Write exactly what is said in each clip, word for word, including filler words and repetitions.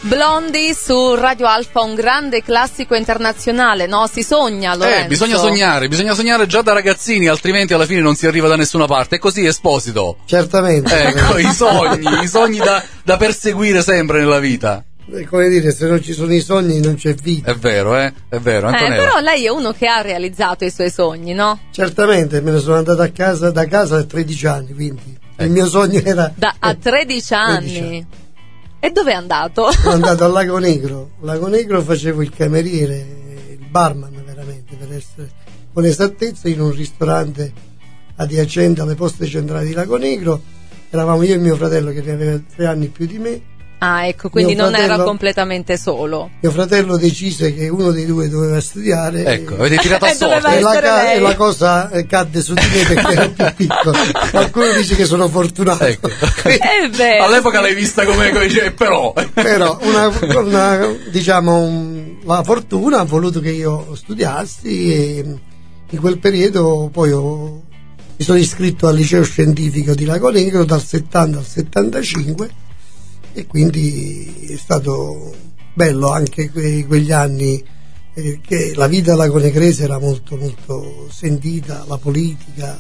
Blondie su Radio Alfa, un grande classico internazionale, no? Si sogna, Lorenzo. Eh, bisogna sognare, bisogna sognare già da ragazzini, altrimenti alla fine non si arriva da nessuna parte. E così, Esposito. Certamente. Ecco, i sogni, i sogni da, da perseguire sempre nella vita. È come dire, se non ci sono i sogni non c'è vita. È vero, eh? È vero, Antonella. Eh, però lei è uno che ha realizzato i suoi sogni, no? Certamente, me ne sono andato a casa, da casa a tredici anni, quindi ecco. Il mio sogno era... Da, a tredici anni. tredici anni. E dove è andato? Sono andato al Lago Negro. Al Lago Negro facevo il cameriere, il barman veramente, per essere con esattezza, in un ristorante adiacente alle poste centrali di Lago Negro. Eravamo io e mio fratello, che ne aveva tre anni più di me. Ah, ecco, quindi mio non fratello, era completamente solo. Mio fratello decise che uno dei due doveva studiare. Ecco, avete tirato a sorte. E la, ca- e la cosa cadde su di me perché ero più piccolo. Qualcuno dice che sono fortunato. Ecco. È vero. All'epoca l'hai vista come, come dice, però. Però, una, una, diciamo, un, la fortuna ha voluto che io studiassi e in quel periodo poi ho, mi sono iscritto al liceo scientifico di Lago Negro dal settanta al settantacinque. E quindi è stato bello anche que- quegli anni, eh, che la vita lagonegrese era molto molto sentita, la politica,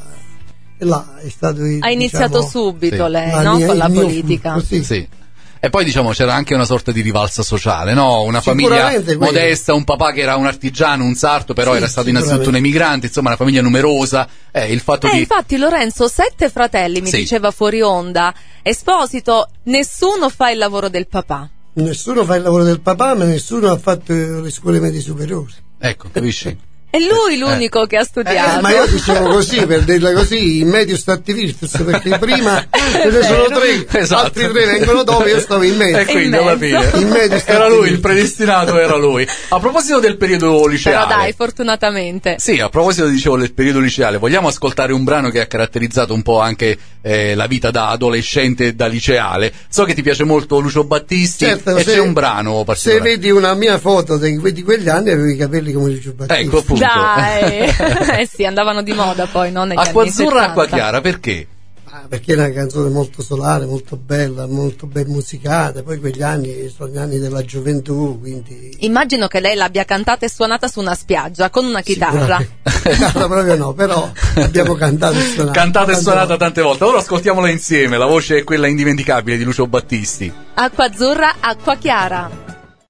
e là è stato, ha diciamo, iniziato subito sì. lei, la no? mia, Con la politica politica. sì. Sì. E poi diciamo c'era anche una sorta di rivalsa sociale, no? Una famiglia modesta, un papà che era un artigiano, un sarto, però sì, era stato innanzitutto un emigrante, insomma una famiglia numerosa. Eh, il fatto eh, di... infatti Lorenzo, sette fratelli, mi sì. diceva fuori onda. Esposito, nessuno fa il lavoro del papà. Nessuno fa il lavoro del papà, ma nessuno ha fatto le scuole medie superiori. Ecco, capisci? È lui l'unico eh. che ha studiato. Eh, ma io dicevo così, per dirla così, in medio stat virtus, perché prima ce ne sono tre, esatto. Altri tre vengono dopo, io stavo in medio. E quindi in alla fine in medio era lui, il predestinato era lui. A proposito del periodo liceale. Però dai, fortunatamente. Sì, a proposito dicevo del periodo liceale, vogliamo ascoltare un brano che ha caratterizzato un po' anche eh, la vita da adolescente e da liceale. So che ti piace molto Lucio Battisti, certo, e se, c'è un brano particolare. Se vedi una mia foto di, di quegli anni avevo i capelli come Lucio Battisti. Ecco appunto. Dai. Eh sì, andavano di moda poi, no? Negli Acqua anni azzurra, settanta. acqua chiara, perché? Ah, perché è una canzone molto solare, molto bella, molto ben musicata. Poi quegli anni sono gli anni della gioventù, quindi... Immagino che lei l'abbia cantata e suonata su una spiaggia con una chitarra. No, proprio no, però abbiamo cantato e suonato. Cantata e suonata tante volte. Ora ascoltiamola insieme, la voce è quella indimenticabile di Lucio Battisti. Acqua azzurra, acqua chiara.